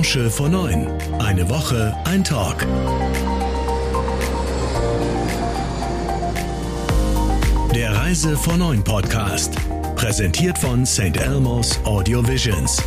Branche vor 9. Eine Woche, ein Talk. Der Reise vor 9 Podcast. Präsentiert von St. Elmo's Audio Visions.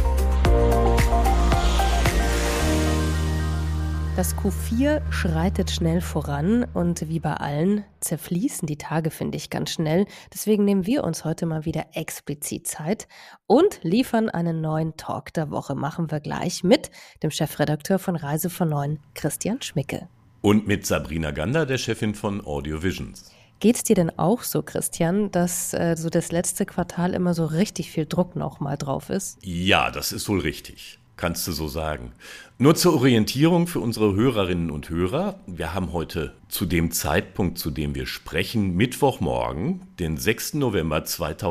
Das Q4 schreitet schnell voran und wie bei allen zerfließen die Tage, finde ich, ganz schnell. Deswegen nehmen wir uns heute mal wieder explizit Zeit und liefern einen neuen Talk der Woche. Machen wir gleich mit dem Chefredakteur von Reise vor 9, Christian Schmicke. Und mit Sabrina Gander, der Chefin von Audio Visions. Geht's dir denn auch so, Christian, dass so das letzte Quartal immer so richtig viel Druck noch mal drauf ist? Ja, das ist wohl richtig. Kannst du so sagen. Nur zur Orientierung für unsere Hörerinnen und Hörer. Wir haben heute zu dem Zeitpunkt, zu dem wir sprechen, Mittwochmorgen, den 6. November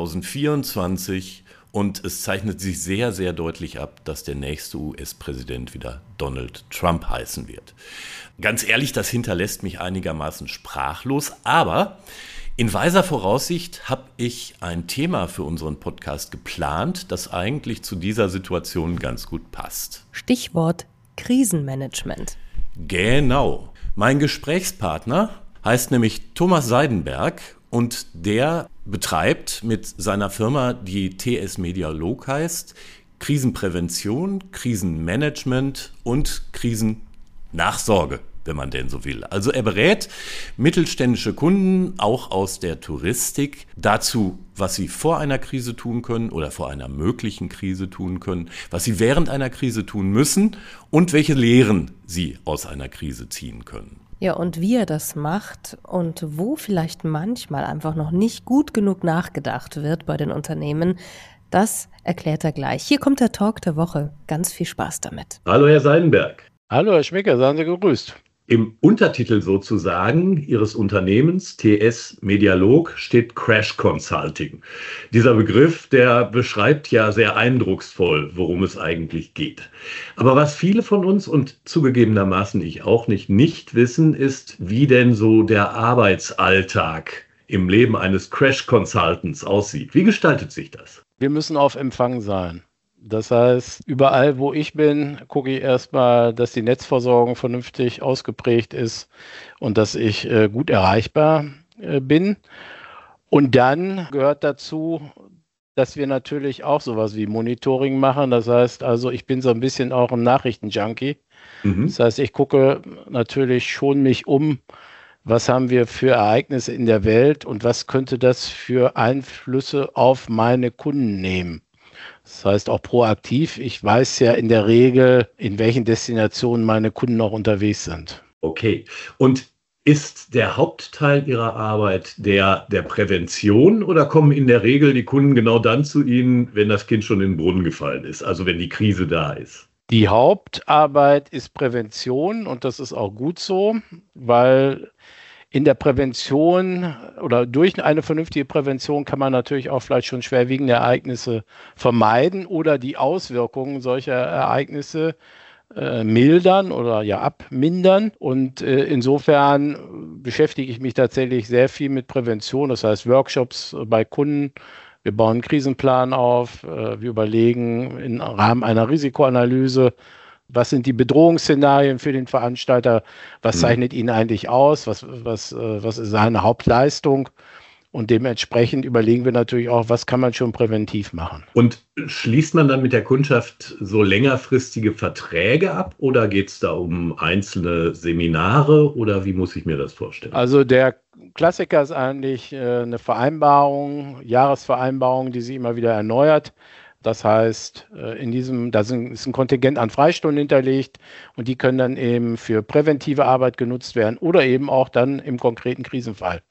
2024. Und es zeichnet sich sehr, sehr deutlich ab, dass der nächste US-Präsident wieder Donald Trump heißen wird. Ganz ehrlich, das hinterlässt mich einigermaßen sprachlos. Aber in weiser Voraussicht habe ich ein Thema für unseren Podcast geplant, das eigentlich zu dieser Situation ganz gut passt. Stichwort Krisenmanagement. Genau. Mein Gesprächspartner heißt nämlich Thomas Seidenberg und der betreibt mit seiner Firma, die TS Medialog heißt, Krisenprävention, Krisenmanagement und Krisennachsorge, wenn man denn so will. Also er berät mittelständische Kunden, auch aus der Touristik, dazu, was sie vor einer Krise tun können oder vor einer möglichen Krise tun können, was sie während einer Krise tun müssen und welche Lehren sie aus einer Krise ziehen können. Ja, und wie er das macht und wo vielleicht manchmal einfach noch nicht gut genug nachgedacht wird bei den Unternehmen, das erklärt er gleich. Hier kommt der Talk der Woche. Ganz viel Spaß damit. Hallo Herr Seidenberg. Hallo Herr Schmicke, seien Sie gegrüßt. Im Untertitel sozusagen Ihres Unternehmens TS Medialog steht Crash Consulting. Dieser Begriff, der beschreibt ja sehr eindrucksvoll, worum es eigentlich geht. Aber was viele von uns und zugegebenermaßen ich auch nicht wissen, ist, wie denn so der Arbeitsalltag im Leben eines Crash Consultants aussieht. Wie gestaltet sich das? Wir müssen auf Empfang sein. Das heißt, überall, wo ich bin, gucke ich erstmal, dass die Netzversorgung vernünftig ausgeprägt ist und dass ich gut erreichbar bin. Und dann gehört dazu, dass wir natürlich auch sowas wie Monitoring machen. Das heißt also, ich bin so ein bisschen auch ein Nachrichtenjunkie. Das heißt, ich gucke natürlich schon mich um, was haben wir für Ereignisse in der Welt und was könnte das für Einflüsse auf meine Kunden nehmen. Das heißt auch proaktiv. Ich weiß ja in der Regel, in welchen Destinationen meine Kunden auch unterwegs sind. Okay. Und ist der Hauptteil Ihrer Arbeit der Prävention oder kommen in der Regel die Kunden genau dann zu Ihnen, wenn das Kind schon in den Brunnen gefallen ist, also wenn die Krise da ist? Die Hauptarbeit ist Prävention und das ist auch gut so, weil in der Prävention oder durch eine vernünftige Prävention kann man natürlich auch vielleicht schon schwerwiegende Ereignisse vermeiden oder die Auswirkungen solcher Ereignisse mildern oder ja abmindern. Und insofern beschäftige ich mich tatsächlich sehr viel mit Prävention, das heißt Workshops bei Kunden. Wir bauen einen Krisenplan auf, wir überlegen im Rahmen einer Risikoanalyse, was sind die Bedrohungsszenarien für den Veranstalter? Was zeichnet ihn eigentlich aus? Was ist seine Hauptleistung? Und dementsprechend überlegen wir natürlich auch, was kann man schon präventiv machen. Und schließt man dann mit der Kundschaft so längerfristige Verträge ab oder geht es da um einzelne Seminare oder wie muss ich mir das vorstellen? Also der Klassiker ist eigentlich eine Vereinbarung, Jahresvereinbarung, die sich immer wieder erneuert. Das heißt, ist ein Kontingent an Freistunden hinterlegt und die können dann eben für präventive Arbeit genutzt werden oder eben auch dann im konkreten Krisenfall.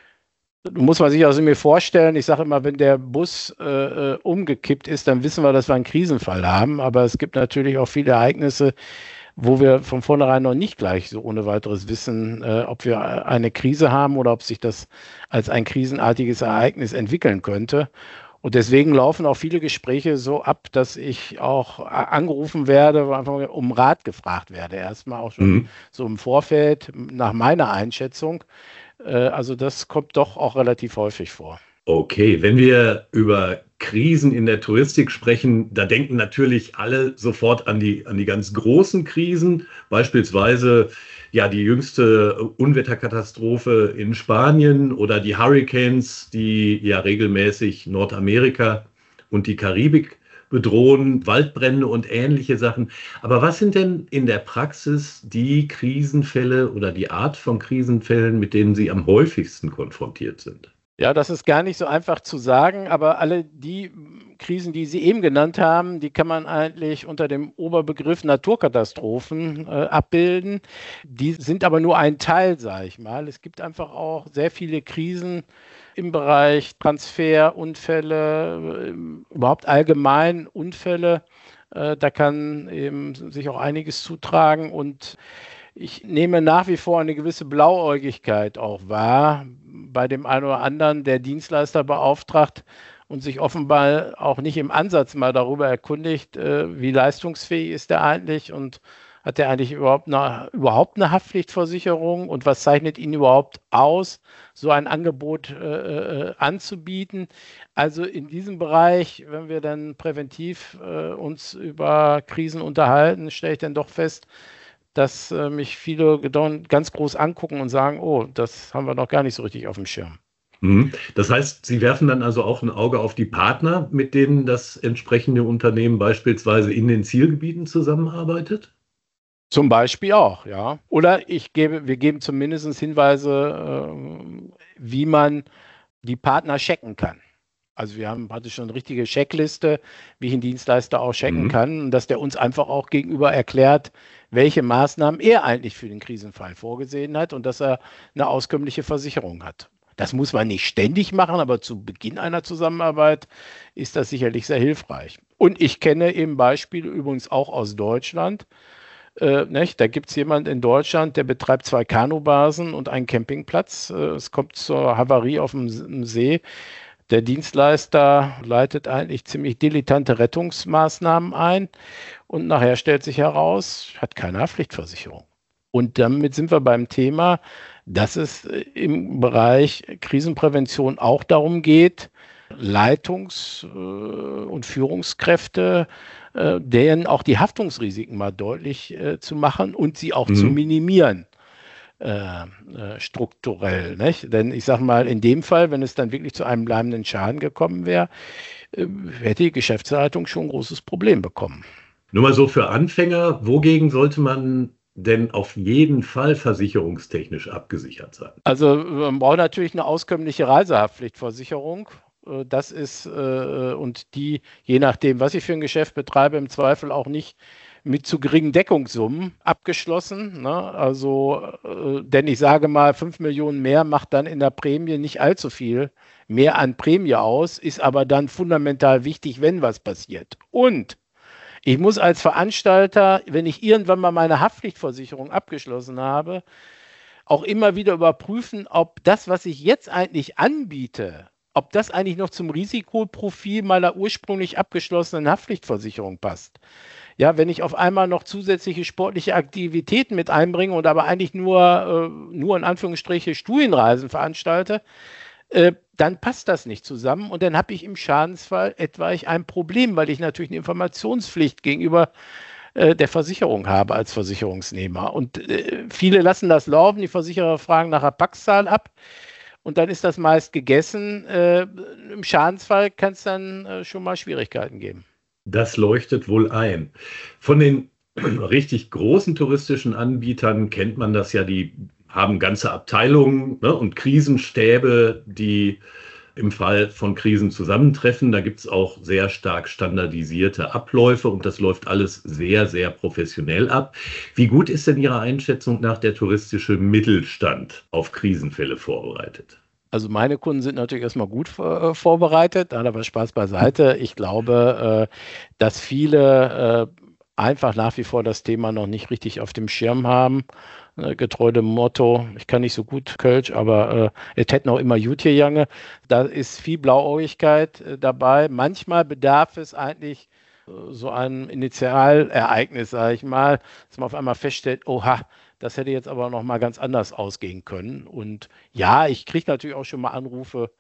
Muss man sich also mir vorstellen, ich sage immer, wenn der Bus umgekippt ist, dann wissen wir, dass wir einen Krisenfall haben. Aber es gibt natürlich auch viele Ereignisse, wo wir von vornherein noch nicht gleich so ohne weiteres wissen, ob wir eine Krise haben oder ob sich das als ein krisenartiges Ereignis entwickeln könnte. Und deswegen laufen auch viele Gespräche so ab, dass ich auch angerufen werde, einfach um Rat gefragt werde. Erstmal auch schon so im Vorfeld nach meiner Einschätzung. Also das kommt doch auch relativ häufig vor. Okay, wenn wir über Krisen in der Touristik sprechen, da denken natürlich alle sofort an die ganz großen Krisen, beispielsweise ja die jüngste Unwetterkatastrophe in Spanien oder die Hurricanes, die ja regelmäßig Nordamerika und die Karibik bedrohen, Waldbrände und ähnliche Sachen. Aber was sind denn in der Praxis die Krisenfälle oder die Art von Krisenfällen, mit denen Sie am häufigsten konfrontiert sind? Ja, das ist gar nicht so einfach zu sagen, aber alle die Krisen, die Sie eben genannt haben, die kann man eigentlich unter dem Oberbegriff Naturkatastrophen abbilden. Die sind aber nur ein Teil, sage ich mal. Es gibt einfach auch sehr viele Krisen im Bereich Transferunfälle, überhaupt allgemein Unfälle. Da kann eben sich auch einiges zutragen und ich nehme nach wie vor eine gewisse Blauäugigkeit auch wahr bei dem einen oder anderen, der Dienstleister beauftragt und sich offenbar auch nicht im Ansatz mal darüber erkundigt, wie leistungsfähig ist der eigentlich und hat der eigentlich überhaupt eine Haftpflichtversicherung und was zeichnet ihn überhaupt aus, so ein Angebot anzubieten. Also in diesem Bereich, wenn wir dann präventiv uns über Krisen unterhalten, stelle ich dann doch fest, dass mich viele ganz groß angucken und sagen, oh, das haben wir noch gar nicht so richtig auf dem Schirm. Das heißt, Sie werfen dann also auch ein Auge auf die Partner, mit denen das entsprechende Unternehmen beispielsweise in den Zielgebieten zusammenarbeitet? Zum Beispiel auch, ja. Oder wir geben zumindest Hinweise, wie man die Partner checken kann. Also wir haben praktisch schon eine richtige Checkliste, wie ich einen Dienstleister auch checken kann, und dass der uns einfach auch gegenüber erklärt, welche Maßnahmen er eigentlich für den Krisenfall vorgesehen hat und dass er eine auskömmliche Versicherung hat. Das muss man nicht ständig machen, aber zu Beginn einer Zusammenarbeit ist das sicherlich sehr hilfreich. Und ich kenne eben Beispiele übrigens auch aus Deutschland. Da gibt es jemanden in Deutschland, der betreibt 2 Kanubasen und einen Campingplatz. Es kommt zur Havarie auf dem See. Der Dienstleister leitet eigentlich ziemlich dilettante Rettungsmaßnahmen ein und nachher stellt sich heraus, hat keine Haftpflichtversicherung. Und damit sind wir beim Thema, dass es im Bereich Krisenprävention auch darum geht, Leitungs- und Führungskräfte, denen auch die Haftungsrisiken mal deutlich zu machen und sie auch zu minimieren. Strukturell, nicht? Denn ich sage mal, in dem Fall, wenn es dann wirklich zu einem bleibenden Schaden gekommen wäre, hätte die Geschäftsleitung schon ein großes Problem bekommen. Nur mal so für Anfänger, wogegen sollte man denn auf jeden Fall versicherungstechnisch abgesichert sein? Also man braucht natürlich eine auskömmliche Reisehaftpflichtversicherung. Das ist, und die, je nachdem, was ich für ein Geschäft betreibe, im Zweifel auch nicht mit zu geringen Deckungssummen abgeschlossen. Ne? Also, denn ich sage mal, 5 Millionen mehr macht dann in der Prämie nicht allzu viel mehr an Prämie aus, ist aber dann fundamental wichtig, wenn was passiert. Und ich muss als Veranstalter, wenn ich irgendwann mal meine Haftpflichtversicherung abgeschlossen habe, auch immer wieder überprüfen, ob das, was ich jetzt eigentlich anbiete, ob das eigentlich noch zum Risikoprofil meiner ursprünglich abgeschlossenen Haftpflichtversicherung passt. Ja, wenn ich auf einmal noch zusätzliche sportliche Aktivitäten mit einbringe und aber eigentlich nur in Anführungsstriche Studienreisen veranstalte, dann passt das nicht zusammen und dann habe ich im Schadensfall etwaig ein Problem, weil ich natürlich eine Informationspflicht gegenüber der Versicherung habe als Versicherungsnehmer. Und viele lassen das laufen, die Versicherer fragen nach der Packzahl ab und dann ist das meist gegessen. Im Schadensfall kann es dann schon mal Schwierigkeiten geben. Das leuchtet wohl ein. Von den richtig großen touristischen Anbietern kennt man das ja, die haben ganze Abteilungen, ne, und Krisenstäbe, die im Fall von Krisen zusammentreffen. Da gibt es auch sehr stark standardisierte Abläufe und das läuft alles sehr, sehr professionell ab. Wie gut ist denn Ihrer Einschätzung nach der touristische Mittelstand auf Krisenfälle vorbereitet? Also meine Kunden sind natürlich erstmal gut vorbereitet, aber Spaß beiseite. Ich glaube, dass viele einfach nach wie vor das Thema noch nicht richtig auf dem Schirm haben. Getreu dem Motto, ich kann nicht so gut Kölsch, aber es hätten auch immer gut gegangen. Da ist viel Blauäugigkeit dabei. Manchmal bedarf es eigentlich so einem Initialereignis, sage ich mal, dass man auf einmal feststellt, oha, das hätte jetzt aber noch mal ganz anders ausgehen können. Und ja, ich kriege natürlich auch schon mal Anrufe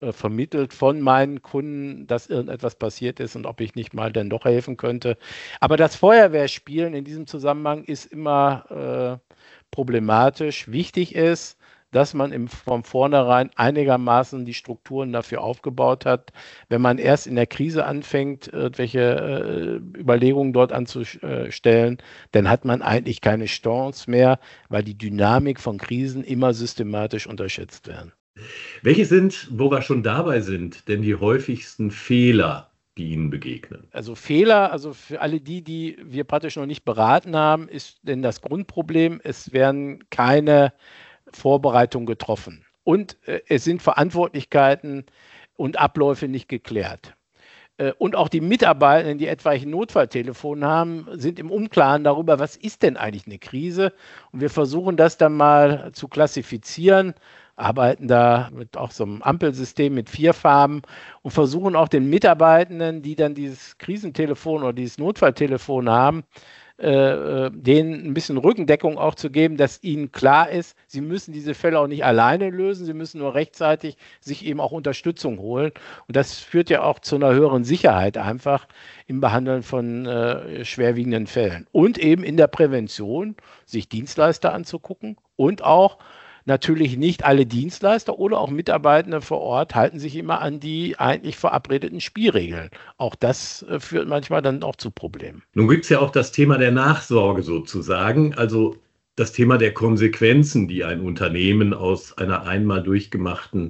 vermittelt von meinen Kunden, dass irgendetwas passiert ist und ob ich nicht mal dann doch helfen könnte. Aber das Feuerwehrspielen in diesem Zusammenhang ist immer problematisch. Wichtig ist, dass man von vornherein einigermaßen die Strukturen dafür aufgebaut hat. Wenn man erst in der Krise anfängt, irgendwelche Überlegungen dort anzustellen, dann hat man eigentlich keine Chance mehr, weil die Dynamik von Krisen immer systematisch unterschätzt werden. Welche sind, wo wir schon dabei sind, denn die häufigsten Fehler, die Ihnen begegnen? Also Fehler, also für alle die wir praktisch noch nicht beraten haben, ist denn das Grundproblem, es werden keine Vorbereitungen getroffen und es sind Verantwortlichkeiten und Abläufe nicht geklärt. Und auch die Mitarbeitenden, die etwaige Notfalltelefone haben, sind im Unklaren darüber, was ist denn eigentlich eine Krise? Und wir versuchen das dann mal zu klassifizieren, arbeiten da mit auch so einem Ampelsystem mit 4 Farben und versuchen auch den Mitarbeitenden, die dann dieses Krisentelefon oder dieses Notfalltelefon haben, denen ein bisschen Rückendeckung auch zu geben, dass ihnen klar ist, sie müssen diese Fälle auch nicht alleine lösen, sie müssen nur rechtzeitig sich eben auch Unterstützung holen. Und das führt ja auch zu einer höheren Sicherheit einfach im Behandeln von schwerwiegenden Fällen. Und eben in der Prävention, sich Dienstleister anzugucken und auch natürlich nicht alle Dienstleister oder auch Mitarbeitende vor Ort halten sich immer an die eigentlich verabredeten Spielregeln. Auch das führt manchmal dann auch zu Problemen. Nun gibt es ja auch das Thema der Nachsorge sozusagen, also das Thema der Konsequenzen, die ein Unternehmen aus einer einmal durchgemachten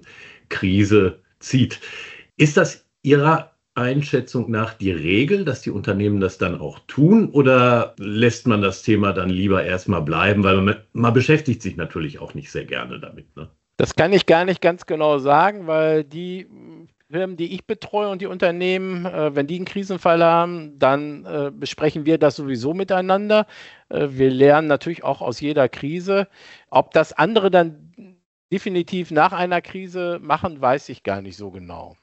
Krise zieht. Ist das Ihrer Einschätzung nach die Regel, dass die Unternehmen das dann auch tun, oder lässt man das Thema dann lieber erstmal bleiben, weil man beschäftigt sich natürlich auch nicht sehr gerne damit, ne? Das kann ich gar nicht ganz genau sagen, weil die Firmen, die ich betreue und die Unternehmen, wenn die einen Krisenfall haben, dann besprechen wir das sowieso miteinander. Wir lernen natürlich auch aus jeder Krise. Ob das andere dann definitiv nach einer Krise machen, weiß ich gar nicht so genau.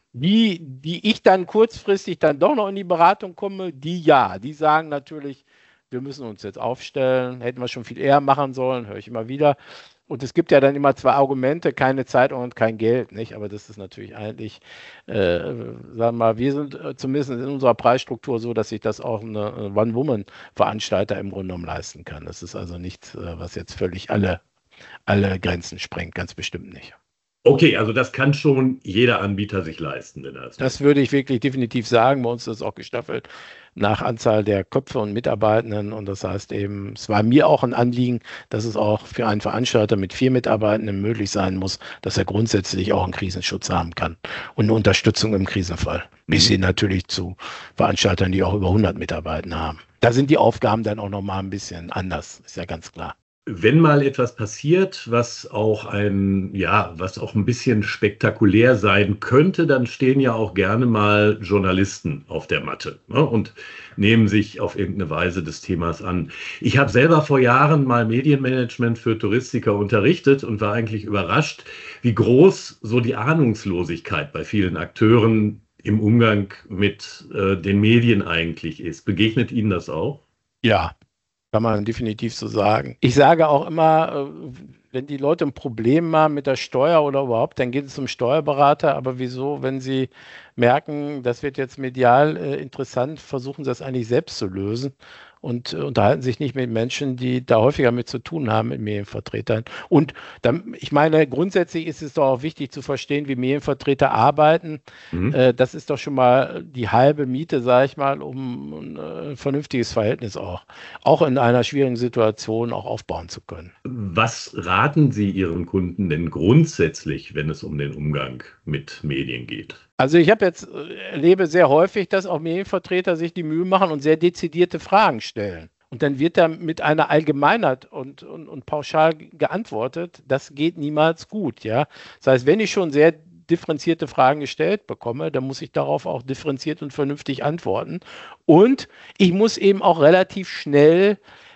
Die ich dann kurzfristig dann doch noch in die Beratung komme, die sagen natürlich, wir müssen uns jetzt aufstellen, hätten wir schon viel eher machen sollen, höre ich immer wieder. Und es gibt ja dann immer 2 Argumente, keine Zeit und kein Geld, nicht? Aber das ist natürlich eigentlich, sagen wir mal, wir sind zumindest in unserer Preisstruktur so, dass sich das auch eine One-Woman-Veranstalter im Grunde genommen leisten kann. Das ist also nichts, was jetzt völlig alle Grenzen sprengt, ganz bestimmt nicht. Okay, also das kann schon jeder Anbieter sich leisten. Das würde ich wirklich definitiv sagen. Bei uns ist es auch gestaffelt nach Anzahl der Köpfe und Mitarbeitenden. Und das heißt eben, es war mir auch ein Anliegen, dass es auch für einen Veranstalter mit 4 Mitarbeitenden möglich sein muss, dass er grundsätzlich auch einen Krisenschutz haben kann und eine Unterstützung im Krisenfall. Bis hin natürlich zu Veranstaltern, die auch über 100 Mitarbeitende haben. Da sind die Aufgaben dann auch nochmal ein bisschen anders, ist ja ganz klar. Wenn mal etwas passiert, was auch ein bisschen spektakulär sein könnte, dann stehen ja auch gerne mal Journalisten auf der Matte, ne, und nehmen sich auf irgendeine Weise des Themas an. Ich habe selber vor Jahren mal Medienmanagement für Touristiker unterrichtet und war eigentlich überrascht, wie groß so die Ahnungslosigkeit bei vielen Akteuren im Umgang mit den Medien eigentlich ist. Begegnet Ihnen das auch? Ja. Kann man definitiv so sagen. Ich sage auch immer, wenn die Leute ein Problem haben mit der Steuer oder überhaupt, dann geht es zum Steuerberater. Aber wieso, wenn sie merken, das wird jetzt medial interessant, versuchen sie das eigentlich selbst zu lösen und unterhalten sich nicht mit Menschen, die da häufiger mit zu tun haben, mit Medienvertretern. Und dann, ich meine, grundsätzlich ist es doch auch wichtig zu verstehen, wie Medienvertreter arbeiten. Das ist doch schon mal die halbe Miete, sage ich mal, um ein vernünftiges Verhältnis auch in einer schwierigen Situation auch aufbauen zu können. Was raten Sie Ihren Kunden denn grundsätzlich, wenn es um den Umgang mit Medien geht? Also ich erlebe sehr häufig, dass auch Medienvertreter sich die Mühe machen und sehr dezidierte Fragen stellen. Und dann wird da mit einer Allgemeinheit und pauschal geantwortet. Das geht niemals gut, ja. Das heißt, wenn ich schon sehr differenzierte Fragen gestellt bekomme, dann muss ich darauf auch differenziert und vernünftig antworten. Und ich muss eben auch relativ schnell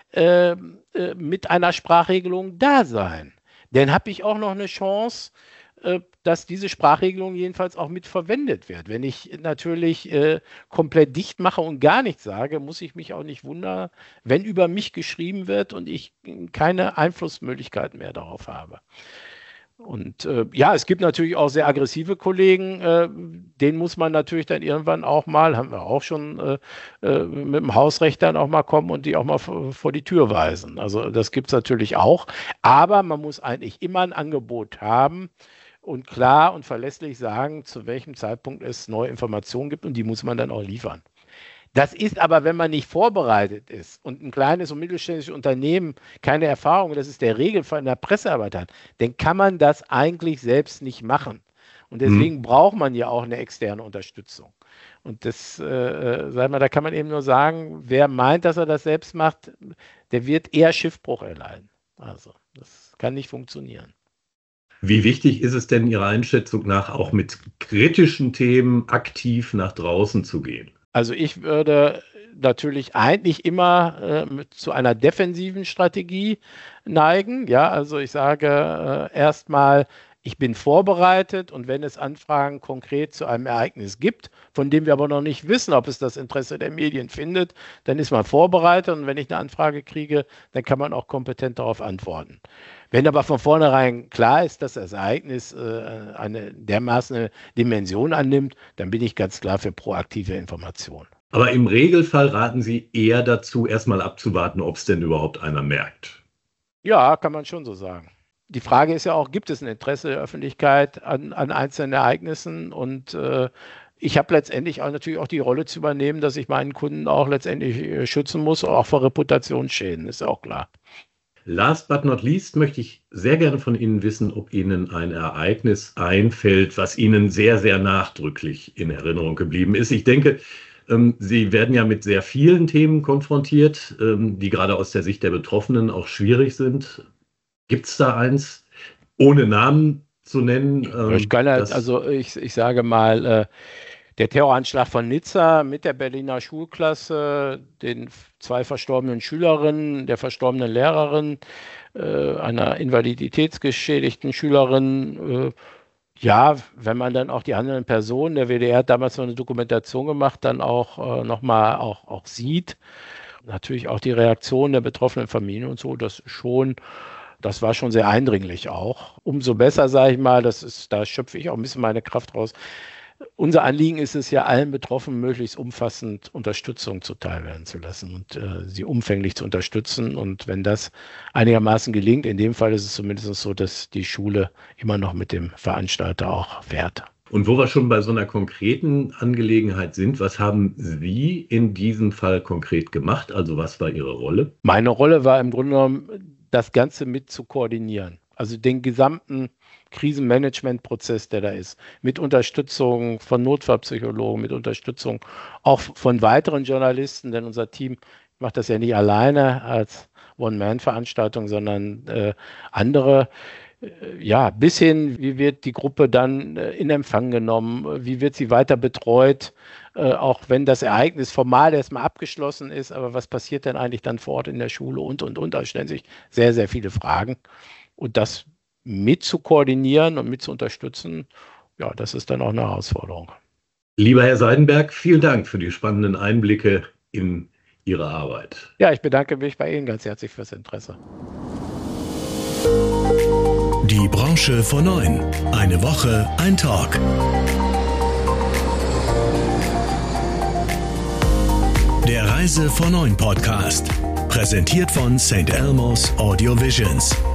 mit einer Sprachregelung da sein. Dann habe ich auch noch eine Chance, dass diese Sprachregelung jedenfalls auch mit verwendet wird. Wenn ich natürlich komplett dicht mache und gar nichts sage, muss ich mich auch nicht wundern, wenn über mich geschrieben wird und ich keine Einflussmöglichkeit mehr darauf habe. Und es gibt natürlich auch sehr aggressive Kollegen, denen muss man natürlich dann irgendwann auch mal, haben wir auch schon mit dem Hausrecht dann auch mal kommen und die auch mal vor die Tür weisen. Also das gibt es natürlich auch, aber man muss eigentlich immer ein Angebot haben und klar und verlässlich sagen, zu welchem Zeitpunkt es neue Informationen gibt und die muss man dann auch liefern. Das ist aber, wenn man nicht vorbereitet ist und ein kleines und mittelständisches Unternehmen keine Erfahrung, das ist der Regelfall in der Pressearbeit hat, dann kann man das eigentlich selbst nicht machen. Und deswegen braucht man ja auch eine externe Unterstützung. Und das, da kann man eben nur sagen, wer meint, dass er das selbst macht, der wird eher Schiffbruch erleiden. Also, das kann nicht funktionieren. Wie wichtig ist es denn Ihrer Einschätzung nach, auch mit kritischen Themen aktiv nach draußen zu gehen? Also ich würde natürlich eigentlich immer zu einer defensiven Strategie neigen. Ja, also ich sage erstmal, ich bin vorbereitet und wenn es Anfragen konkret zu einem Ereignis gibt, von dem wir aber noch nicht wissen, ob es das Interesse der Medien findet, dann ist man vorbereitet und wenn ich eine Anfrage kriege, dann kann man auch kompetent darauf antworten. Wenn aber von vornherein klar ist, dass das Ereignis eine dermaßen Dimension annimmt, dann bin ich ganz klar für proaktive Information. Aber im Regelfall raten Sie eher dazu, erstmal abzuwarten, ob es denn überhaupt einer merkt. Ja, kann man schon so sagen. Die Frage ist ja auch, gibt es ein Interesse der Öffentlichkeit an einzelnen Ereignissen? Und ich habe letztendlich auch natürlich auch die Rolle zu übernehmen, dass ich meinen Kunden auch letztendlich schützen muss, auch vor Reputationsschäden, ist ja auch klar. Last but not least möchte ich sehr gerne von Ihnen wissen, ob Ihnen ein Ereignis einfällt, was Ihnen sehr, sehr nachdrücklich in Erinnerung geblieben ist. Ich denke, Sie werden ja mit sehr vielen Themen konfrontiert, die gerade aus der Sicht der Betroffenen auch schwierig sind. Gibt es da eins, ohne Namen zu nennen? Ich sage mal, der Terroranschlag von Nizza mit der Berliner Schulklasse, den 2 verstorbenen Schülerinnen, der verstorbenen Lehrerin, einer invaliditätsgeschädigten Schülerin. Wenn man dann auch die handelnden Personen, der WDR hat damals noch eine Dokumentation gemacht, dann auch nochmal auch sieht. Natürlich auch die Reaktion der betroffenen Familien und so, das war schon sehr eindringlich auch. Umso besser, sage ich mal, da schöpfe ich auch ein bisschen meine Kraft raus. Unser Anliegen ist es ja, allen Betroffenen möglichst umfassend Unterstützung zuteilwerden zu lassen und sie umfänglich zu unterstützen. Und wenn das einigermaßen gelingt, in dem Fall ist es zumindest so, dass die Schule immer noch mit dem Veranstalter auch fährt. Und wo wir schon bei so einer konkreten Angelegenheit sind, was haben Sie in diesem Fall konkret gemacht? Also was war Ihre Rolle? Meine Rolle war im Grunde genommen, das Ganze mit zu koordinieren. Also den gesamten Krisenmanagementprozess, der da ist, mit Unterstützung von Notfallpsychologen, mit Unterstützung auch von weiteren Journalisten, denn unser Team macht das ja nicht alleine als One-Man-Veranstaltung, sondern andere. Bis hin, wie wird die Gruppe dann in Empfang genommen, wie wird sie weiter betreut, auch wenn das Ereignis formal erstmal abgeschlossen ist, aber was passiert denn eigentlich dann vor Ort in der Schule und. Da stellen sich sehr, sehr viele Fragen. Und das mit zu koordinieren und mit zu unterstützen, das ist dann auch eine Herausforderung. Lieber Herr Seidenberg, vielen Dank für die spannenden Einblicke in Ihre Arbeit. Ja, ich bedanke mich bei Ihnen ganz herzlich fürs Interesse. Die Branche vor 9. Eine Woche, ein Talk. Der Reise vor 9 Podcast. Präsentiert von St. Elmo's Audio Visions.